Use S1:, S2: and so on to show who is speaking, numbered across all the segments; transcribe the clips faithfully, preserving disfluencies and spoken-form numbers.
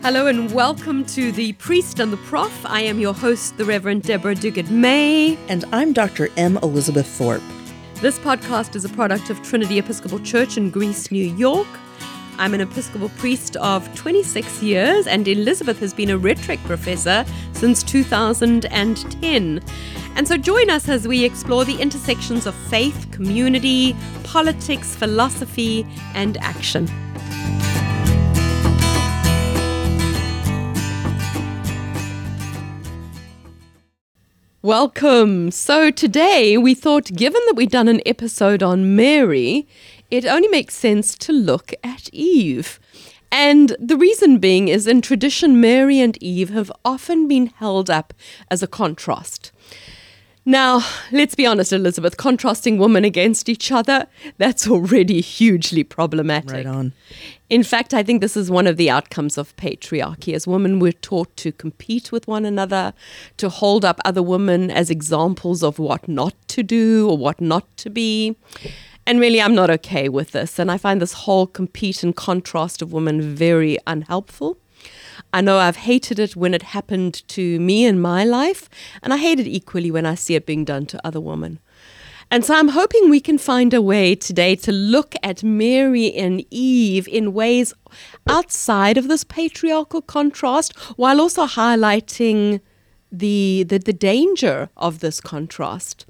S1: Hello and welcome to The Priest and the Prof. I am your host, the Reverend Deborah Duguid-May.
S2: And I'm Doctor M. Elizabeth Thorpe.
S1: This podcast is a product of Trinity Episcopal Church in Greece, New York. I'm an Episcopal priest of twenty-six years, and Elizabeth has been a rhetoric professor since two thousand ten. And so join us as we explore the intersections of faith, community, politics, philosophy, and action. Welcome. So today we thought, given that we've done an episode on Mary, it only makes sense to look at Eve. And the reason being is in tradition, Mary and Eve have often been held up as a contrast. Now, let's be honest, Elizabeth, contrasting women against each other, that's already hugely problematic.
S2: Right on.
S1: In fact, I think this is one of the outcomes of patriarchy, as women were taught to compete with one another, to hold up other women as examples of what not to do or what not to be. And really, I'm not okay with this. And I find this whole compete and contrast of women very unhelpful. I know I've hated it when it happened to me in my life, and I hate it equally when I see it being done to other women. And so I'm hoping we can find a way today to look at Mary and Eve in ways outside of this patriarchal contrast, while also highlighting the, the, the danger of this contrast.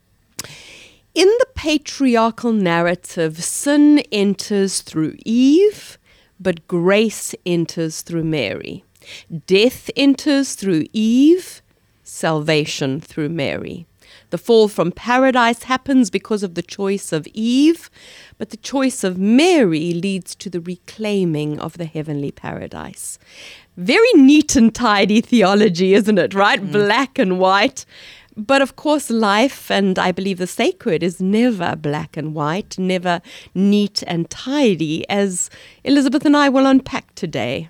S1: In the patriarchal narrative, sin enters through Eve, but grace enters through Mary. Death enters through Eve, salvation through Mary. The fall from paradise happens because of the choice of Eve, but the choice of Mary leads to the reclaiming of the heavenly paradise. Very neat and tidy theology, isn't it, right? Mm. Black and white. But of course, life, and I believe the sacred, is never black and white, never neat and tidy, as Elizabeth and I will unpack today.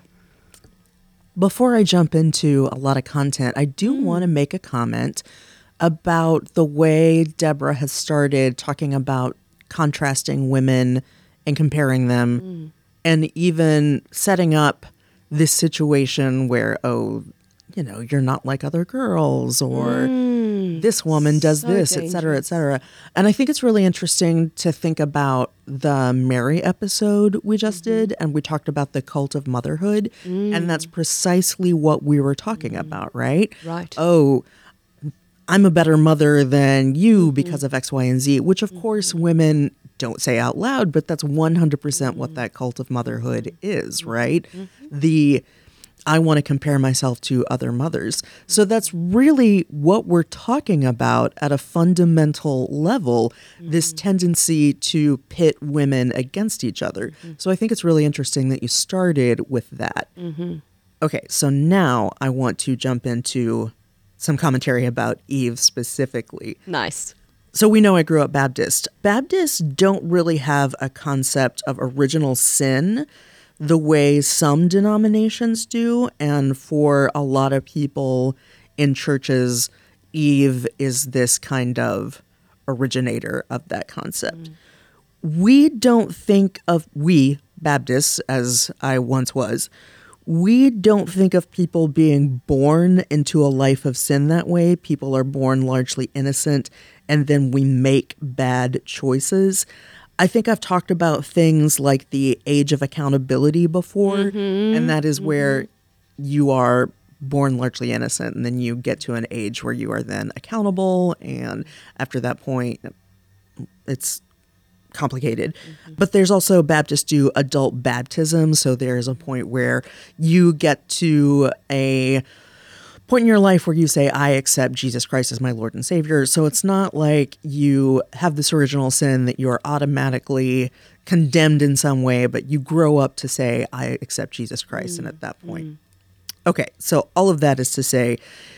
S2: Before I jump into a lot of content, I do mm. want to make a comment about the way Deborah has started talking about contrasting women and comparing them, mm. and even setting up this situation where, oh, you know, you're not like other girls, or mm, this woman does so this, et cetera, et cetera. And I think it's really interesting to think about the Mary episode we just mm-hmm. did, and we talked about the cult of motherhood, mm. and that's precisely what we were talking mm. about, right?
S1: Right.
S2: Oh, I'm a better mother than you because mm. of X, Y, and Z, which of mm. course women don't say out loud, but that's one hundred percent mm. what that cult of motherhood is, right? Mm-hmm. The I want to compare myself to other mothers. So that's really what we're talking about at a fundamental level, mm-hmm. this tendency to pit women against each other. Mm-hmm. So I think it's really interesting that you started with that. Mm-hmm. Okay, so now I want to jump into some commentary about Eve specifically.
S1: Nice.
S2: So we know I grew up Baptist. Baptists don't really have a concept of original sin the way some denominations do. And for a lot of people in churches, Eve is this kind of originator of that concept. Mm. We don't think of, we, Baptists, as I once was, we don't think of people being born into a life of sin that way. People are born largely innocent, and then we make bad choices. I think I've talked about things like the age of accountability before, mm-hmm. and that is mm-hmm. where you are born largely innocent, and then you get to an age where you are then accountable, and after that point, it's complicated. Mm-hmm. But there's also Baptists do adult baptism, so there's a point where you get to a point in your life where you say, I accept Jesus Christ as my Lord and Savior. So it's not like you have this original sin that you are automatically condemned in some way, but you grow up to say, I accept Jesus Christ. Mm. And at that point, mm. okay, so all of that is to say,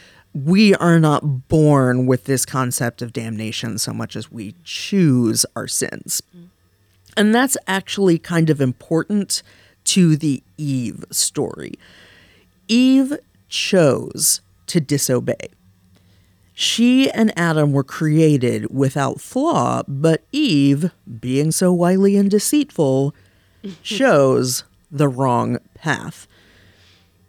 S2: we are not born with this concept of damnation so much as we choose our sins. Mm. And that's actually kind of important to the Eve story. Eve chose to disobey. She and Adam were created without flaw, but Eve, being so wily and deceitful, chose the wrong path.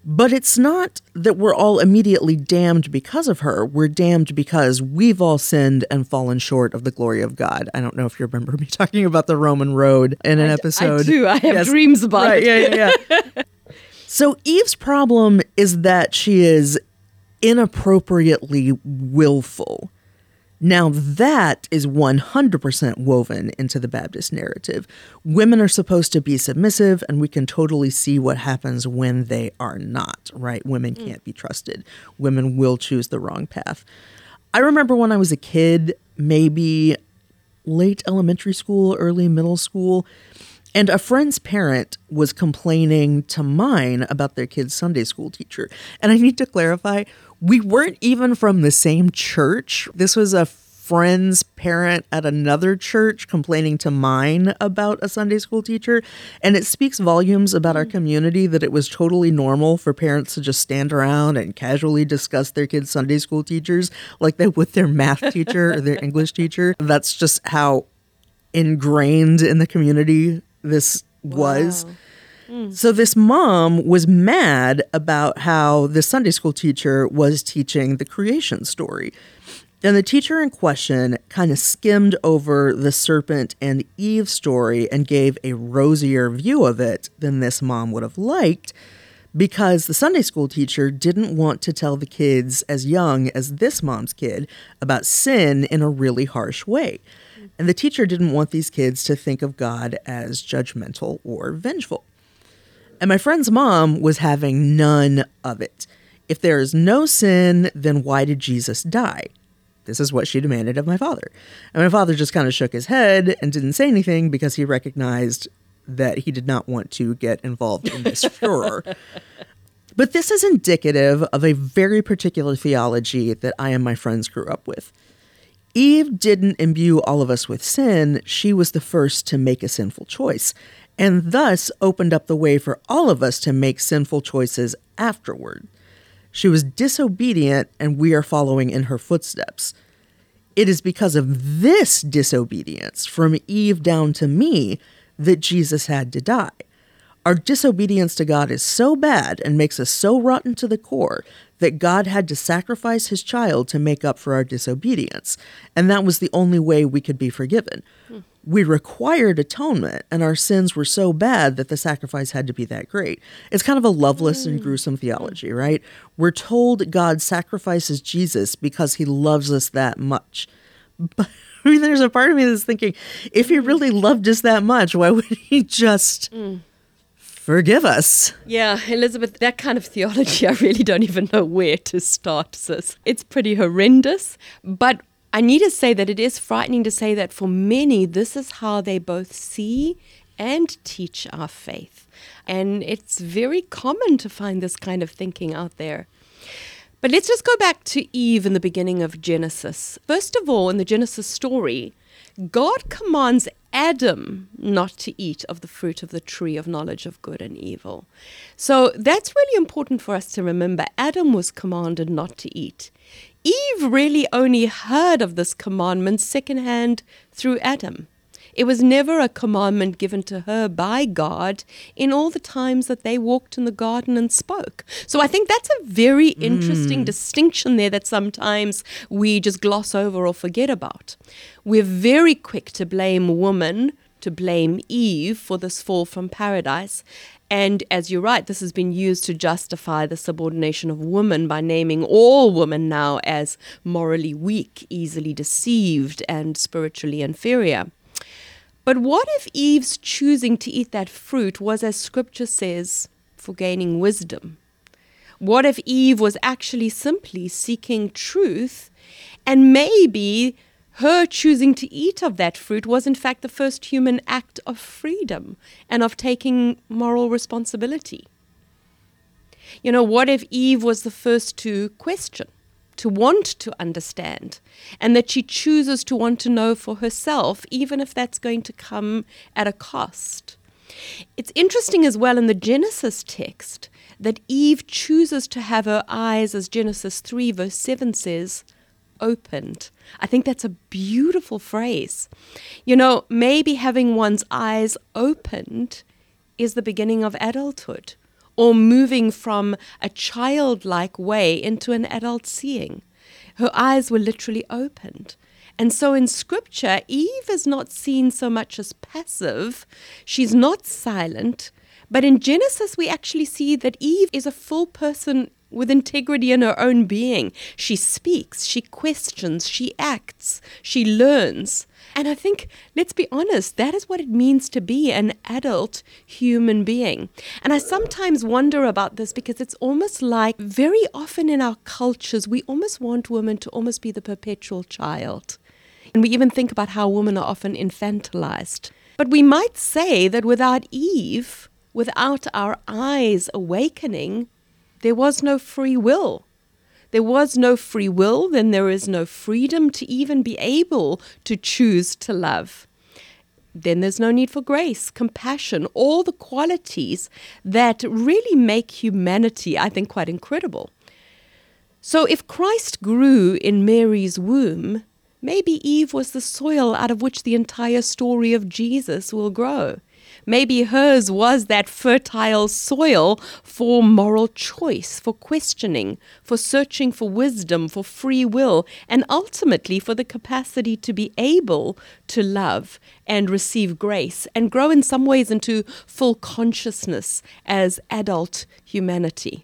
S2: But it's not that we're all immediately damned because of her. We're damned because we've all sinned and fallen short of the glory of God. I don't know if you remember me talking about the Roman road in an
S1: I,
S2: episode.
S1: I do. I have
S2: Yes.
S1: dreams about
S2: right,
S1: it.
S2: Yeah, yeah, yeah. So Eve's problem is that she is inappropriately willful. Now, that is one hundred percent woven into the Baptist narrative. Women are supposed to be submissive, and we can totally see what happens when they are not, right? Women can't be trusted. Women will choose the wrong path. I remember when I was a kid, maybe late elementary school, early middle school, and a friend's parent was complaining to mine about their kid's Sunday school teacher. And I need to clarify, we weren't even from the same church. This was a friend's parent at another church complaining to mine about a Sunday school teacher. And it speaks volumes about our community that it was totally normal for parents to just stand around and casually discuss their kids' Sunday school teachers like they would their math teacher or their English teacher. That's just how ingrained in the community this was.
S1: Wow.
S2: So this mom was mad about how the Sunday school teacher was teaching the creation story. And the teacher in question kind of skimmed over the serpent and Eve story and gave a rosier view of it than this mom would have liked, because the Sunday school teacher didn't want to tell the kids as young as this mom's kid about sin in a really harsh way. And the teacher didn't want these kids to think of God as judgmental or vengeful. And my friend's mom was having none of it. If there is no sin, then why did Jesus die? This is what she demanded of my father. And my father just kind of shook his head and didn't say anything because he recognized that he did not want to get involved in this furor. But this is indicative of a very particular theology that I and my friends grew up with. Eve didn't imbue all of us with sin. She was the first to make a sinful choice, and thus opened up the way for all of us to make sinful choices afterward. She was disobedient, and we are following in her footsteps. It is because of this disobedience, from Eve down to me, that Jesus had to die. Our disobedience to God is so bad and makes us so rotten to the core that God had to sacrifice his child to make up for our disobedience. And that was the only way we could be forgiven. Hmm. We required atonement, and our sins were so bad that the sacrifice had to be that great. It's kind of a loveless mm. and gruesome theology, right? We're told God sacrifices Jesus because he loves us that much. But I mean, there's a part of me that's thinking, if he really loved us that much, why would he just... Mm. Forgive us.
S1: Yeah, Elizabeth, that kind of theology, I really don't even know where to start, sis. It's pretty horrendous, but I need to say that it is frightening to say that for many, this is how they both see and teach our faith. And it's very common to find this kind of thinking out there. But let's just go back to Eve in the beginning of Genesis. First of all, in the Genesis story, God commands Adam not to eat of the fruit of the tree of knowledge of good and evil. So that's really important for us to remember. Adam was commanded not to eat. Eve really only heard of this commandment secondhand through Adam. It was never a commandment given to her by God in all the times that they walked in the garden and spoke. So I think that's a very interesting mm. distinction there that sometimes we just gloss over or forget about. We're very quick to blame woman, to blame Eve for this fall from paradise. And as you're right, this has been used to justify the subordination of women by naming all women now as morally weak, easily deceived, and spiritually inferior. But what if Eve's choosing to eat that fruit was, as Scripture says, for gaining wisdom? What if Eve was actually simply seeking truth, and maybe her choosing to eat of that fruit was in fact the first human act of freedom and of taking moral responsibility? You know, what if Eve was the first to question, to want to understand, and that she chooses to want to know for herself, even if that's going to come at a cost? It's interesting as well in the Genesis text that Eve chooses to have her eyes, as Genesis three verse seven says, opened. I think that's a beautiful phrase. You know, maybe having one's eyes opened is the beginning of adulthood, or moving from a childlike way into an adult seeing. Her eyes were literally opened. And so in Scripture, Eve is not seen so much as passive. She's not silent. But in Genesis, we actually see that Eve is a full person with integrity in her own being. She speaks, she questions, she acts, she learns. And I think, let's be honest, that is what it means to be an adult human being. And I sometimes wonder about this because it's almost like very often in our cultures, we almost want women to almost be the perpetual child. And we even think about how women are often infantilized. But we might say that without Eve, without our eyes awakening, there was no free will. There was no free will, then there is no freedom to even be able to choose to love. Then there's no need for grace, compassion, all the qualities that really make humanity, I think, quite incredible. So if Christ grew in Mary's womb, maybe Eve was the soil out of which the entire story of Jesus will grow. Maybe hers was that fertile soil for moral choice, for questioning, for searching for wisdom, for free will, and ultimately for the capacity to be able to love and receive grace and grow in some ways into full consciousness as adult humanity.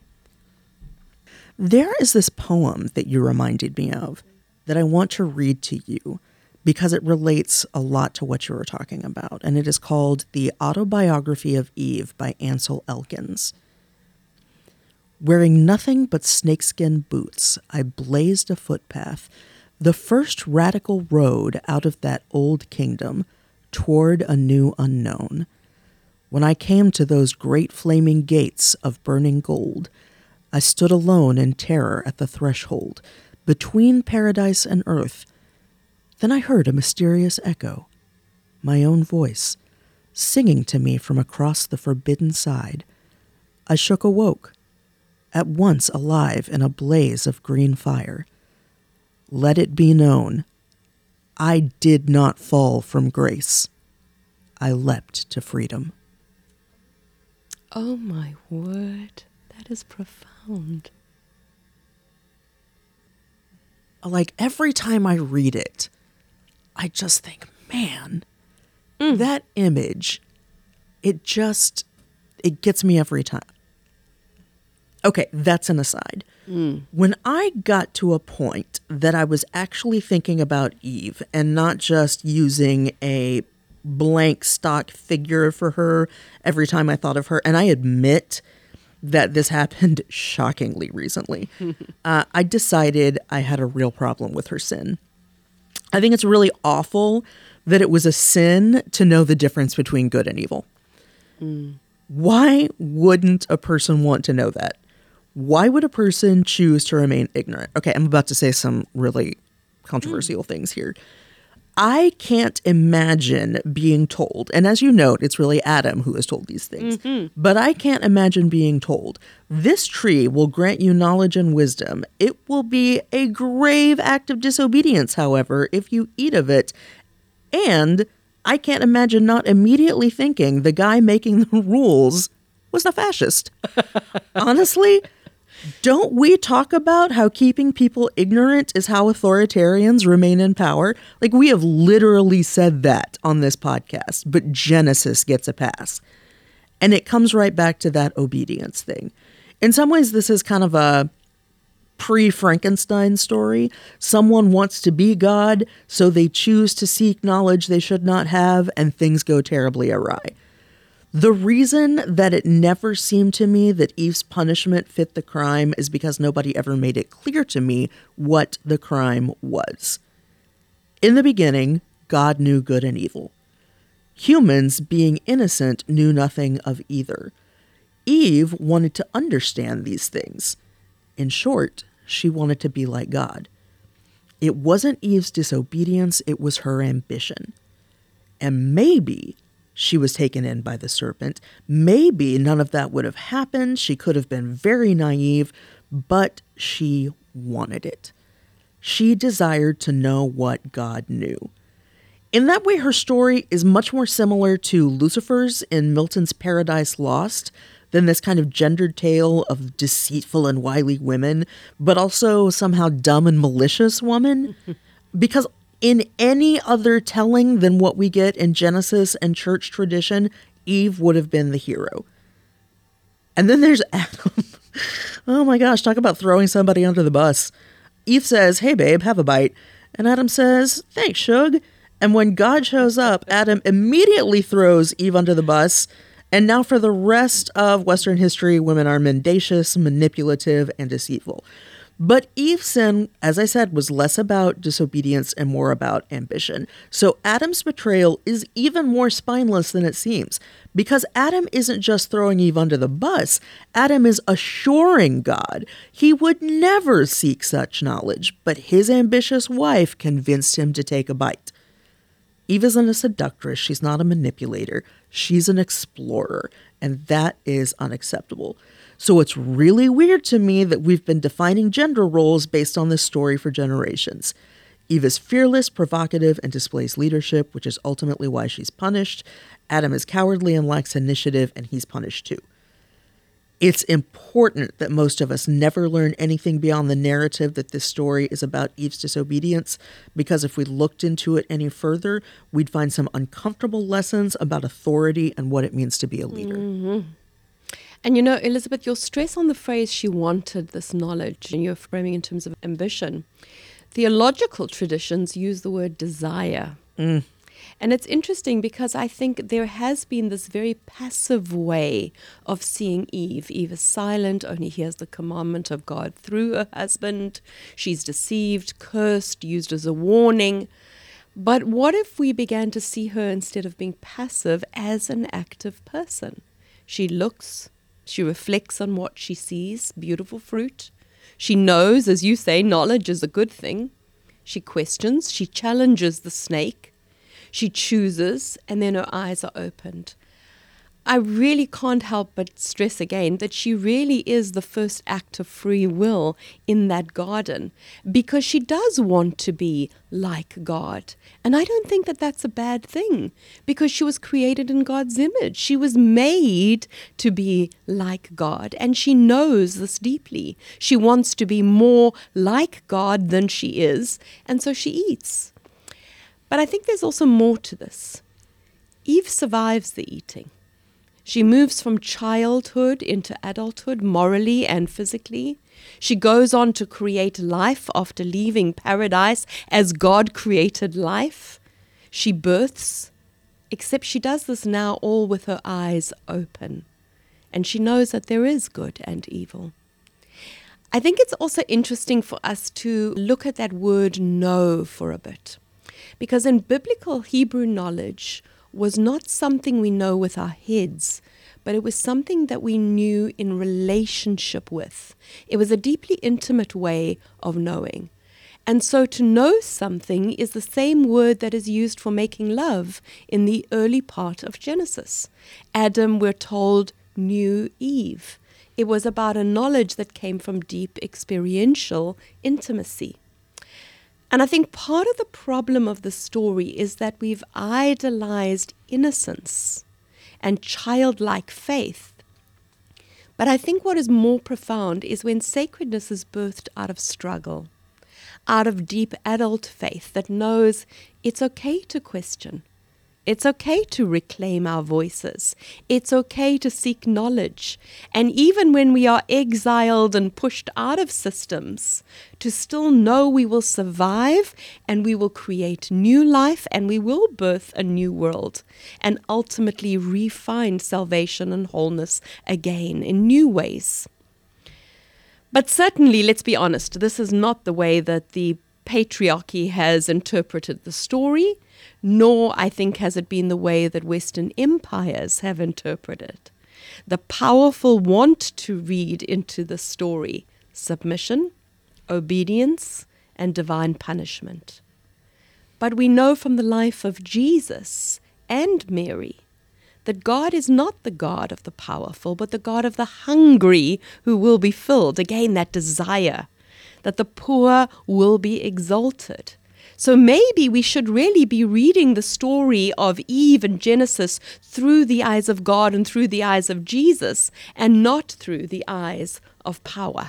S2: There is this poem that you reminded me of that I want to read to you, because it relates a lot to what you were talking about, and it is called The Autobiography of Eve by Ansel Elkins. Wearing nothing but snakeskin boots, I blazed a footpath, the first radical road out of that old kingdom toward a new unknown. When I came to those great flaming gates of burning gold, I stood alone in terror at the threshold, between paradise and earth. Then I heard a mysterious echo, my own voice, singing to me from across the forbidden side. I shook awoke, at once alive in a blaze of green fire. Let it be known, I did not fall from grace. I leapt to freedom.
S1: Oh my word, that is profound.
S2: Like every time I read it, I just think, man, mm. that image, it just, it gets me every time. Okay, that's an aside. Mm. When I got to a point that I was actually thinking about Eve and not just using a blank stock figure for her every time I thought of her, and I admit that this happened shockingly recently, uh, I decided I had a real problem with her sin. I think it's really awful that it was a sin to know the difference between good and evil. Mm. Why wouldn't a person want to know that? Why would a person choose to remain ignorant? Okay, I'm about to say some really controversial mm. things here. I can't imagine being told, and as you note, it's really Adam who is told these things, mm-hmm. but I can't imagine being told, this tree will grant you knowledge and wisdom. It will be a grave act of disobedience, however, if you eat of it. And I can't imagine not immediately thinking the guy making the rules was a fascist. Honestly, don't we talk about how keeping people ignorant is how authoritarians remain in power? Like, we have literally said that on this podcast, but Genesis gets a pass. And it comes right back to that obedience thing. In some ways, this is kind of a pre-Frankenstein story. Someone wants to be God, so they choose to seek knowledge they should not have, and things go terribly awry. The reason that it never seemed to me that Eve's punishment fit the crime is because nobody ever made it clear to me what the crime was. In the beginning, God knew good and evil. Humans, being innocent, knew nothing of either. Eve wanted to understand these things. In short, she wanted to be like God. It wasn't Eve's disobedience, it was her ambition. And maybe she was taken in by the serpent. Maybe none of that would have happened. She could have been very naive, but she wanted it. She desired to know what God knew. In that way, her story is much more similar to Lucifer's in Milton's Paradise Lost than this kind of gendered tale of deceitful and wily women, but also somehow dumb and malicious woman. Because in any other telling than what we get in Genesis and church tradition, Eve would have been the hero. And then there's Adam. Oh my gosh, talk about throwing somebody under the bus. Eve says, "Hey babe, have a bite." And Adam says, "Thanks, Shug." And when God shows up, Adam immediately throws Eve under the bus. And now for the rest of Western history, women are mendacious, manipulative, and deceitful. But Eve's sin, as I said, was less about disobedience and more about ambition. So Adam's betrayal is even more spineless than it seems, because Adam isn't just throwing Eve under the bus. Adam is assuring God he would never seek such knowledge, but his ambitious wife convinced him to take a bite. Eve isn't a seductress. She's not a manipulator. She's an explorer, and that is unacceptable. So it's really weird to me that we've been defining gender roles based on this story for generations. Eve is fearless, provocative, and displays leadership, which is ultimately why she's punished. Adam is cowardly and lacks initiative, and he's punished too. It's important that most of us never learn anything beyond the narrative that this story is about Eve's disobedience, because if we looked into it any further, we'd find some uncomfortable lessons about authority and what it means to be a leader.
S1: Mm-hmm. And you know, Elizabeth, your stress on the phrase "she wanted this knowledge," and you're framing in terms of ambition. Theological traditions use the word desire.
S2: Mm.
S1: And it's interesting because I think there has been this very passive way of seeing Eve. Eve is silent, only hears the commandment of God through her husband. She's deceived, cursed, used as a warning. But what if we began to see her, instead of being passive, as an active person? She looks, she reflects on what she sees, beautiful fruit. She knows, as you say, knowledge is a good thing. She questions, she challenges the snake. She chooses, and then her eyes are opened. I really can't help but stress again that she really is the first act of free will in that garden, because she does want to be like God. And I don't think that that's a bad thing, because she was created in God's image. She was made to be like God, and she knows this deeply. She wants to be more like God than she is, and so she eats. But I think there's also more to this. Eve survives the eating. She moves from childhood into adulthood, morally and physically. She goes on to create life after leaving paradise as God created life. She births, except she does this now all with her eyes open. And she knows that there is good and evil. I think it's also interesting for us to look at that word know for a bit. Because in biblical Hebrew, knowledge was not something we know with our heads, but it was something that we knew in relationship with. It was a deeply intimate way of knowing. And so to know something is the same word that is used for making love in the early part of Genesis. Adam, we're told, knew Eve. It was about a knowledge that came from deep experiential intimacy. And I think part of the problem of the story is that we've idolized innocence and childlike faith. But I think what is more profound is when sacredness is birthed out of struggle, out of deep adult faith that knows it's okay to question. It's okay to reclaim our voices. It's okay to seek knowledge. And even when we are exiled and pushed out of systems, to still know we will survive and we will create new life and we will birth a new world and ultimately re-find salvation and wholeness again in new ways. But certainly, let's be honest, this is not the way that the patriarchy has interpreted the story, nor, I think, has it been the way that Western empires have interpreted. The powerful want to read into the story submission, obedience, and divine punishment. But we know from the life of Jesus and Mary that God is not the God of the powerful, but the God of the hungry who will be filled. Again, that desire that the poor will be exalted. So maybe we should really be reading the story of Eve and Genesis through the eyes of God and through the eyes of Jesus, and not through the eyes of power.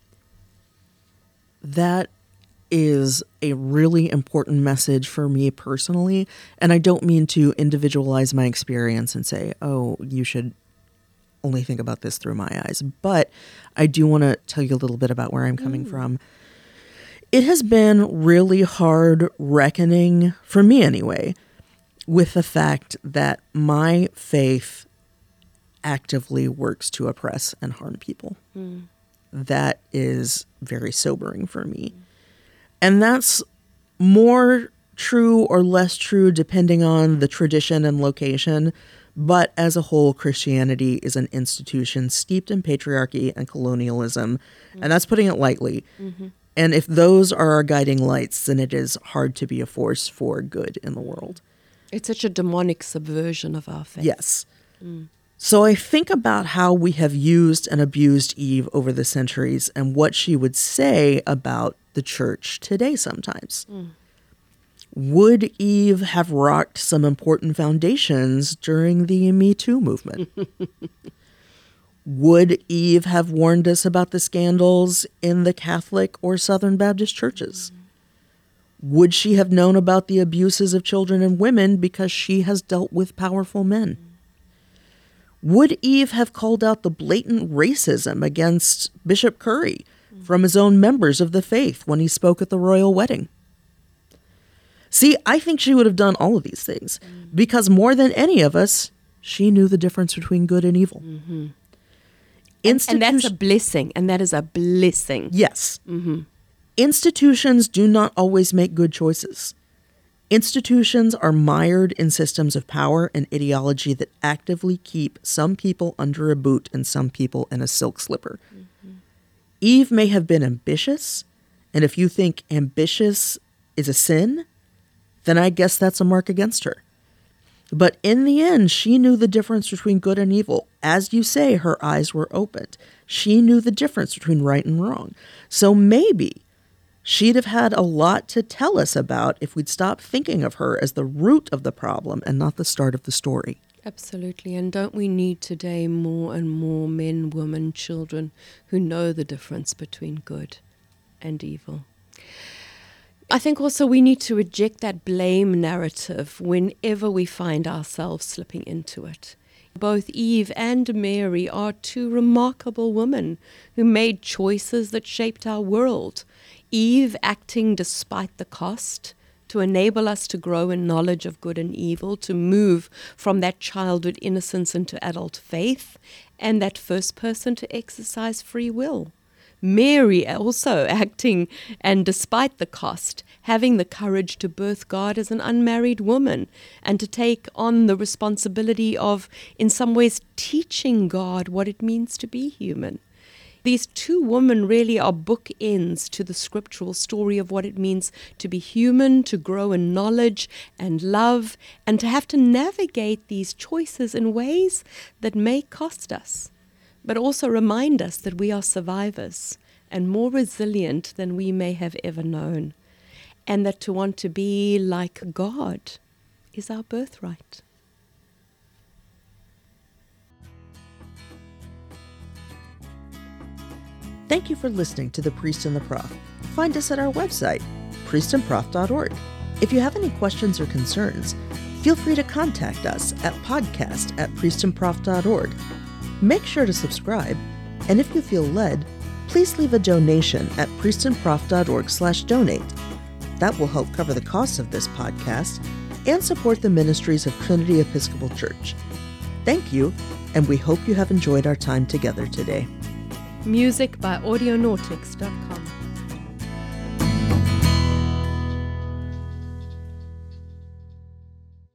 S2: That is a really important message for me personally. And I don't mean to individualize my experience and say, oh, you should only think about this through my eyes. But I do want to tell you a little bit about where I'm coming mm. from. It has been really hard reckoning, for me anyway, with the fact that my faith actively works to oppress and harm people. Mm. That is very sobering for me. And that's more true or less true depending on the tradition and location. But as a whole, Christianity is an institution steeped in patriarchy and colonialism. Mm-hmm. And that's putting it lightly. Mm-hmm. And if those are our guiding lights, then it is hard to be a force for good in the world.
S1: It's such a demonic subversion of our faith.
S2: Yes. Mm. So I think about how we have used and abused Eve over the centuries and what she would say about the church today sometimes. Mm. Would Eve have rocked some important foundations during the Me Too movement? Would Eve have warned us about the scandals in the Catholic or Southern Baptist churches? Would she have known about the abuses of children and women because she has dealt with powerful men? Would Eve have called out the blatant racism against Bishop Curry from his own members of the faith when he spoke at the royal wedding? See, I think she would have done all of these things because more than any of us, she knew the difference between good and evil.
S1: Mm-hmm. And, and that's a blessing, and that is a blessing.
S2: Yes. Mm-hmm. Institutions do not always make good choices. Institutions are mired in systems of power and ideology that actively keep some people under a boot and some people in a silk slipper. Mm-hmm. Eve may have been ambitious, and if you think ambitious is a sin, then I guess that's a mark against her. But in the end, she knew the difference between good and evil. As you say, her eyes were opened. She knew the difference between right and wrong. So maybe she'd have had a lot to tell us about if we'd stop thinking of her as the root of the problem and not the start of the story.
S1: Absolutely. And don't we need today more and more men, women, children who know the difference between good and evil? I think also we need to reject that blame narrative whenever we find ourselves slipping into it. Both Eve and Mary are two remarkable women who made choices that shaped our world. Eve acting despite the cost to enable us to grow in knowledge of good and evil, to move from that childhood innocence into adult faith, and that first person to exercise free will. Mary also acting, and despite the cost, having the courage to birth God as an unmarried woman and to take on the responsibility of, in some ways, teaching God what it means to be human. These two women really are bookends to the scriptural story of what it means to be human, to grow in knowledge and love, and to have to navigate these choices in ways that may cost us, but also remind us that we are survivors and more resilient than we may have ever known, and that to want to be like God is our birthright.
S2: Thank you for listening to The Priest and the Prof. Find us at our website, priest and prof dot org. If you have any questions or concerns, feel free to contact us at podcast at priest and prof dot org. Make sure to subscribe, and if you feel led, please leave a donation at priest and prof dot org slash donate. That will help cover the costs of this podcast and support the ministries of Trinity Episcopal Church. Thank you, and we hope you have enjoyed our time together today.
S1: Music by audionautics dot com.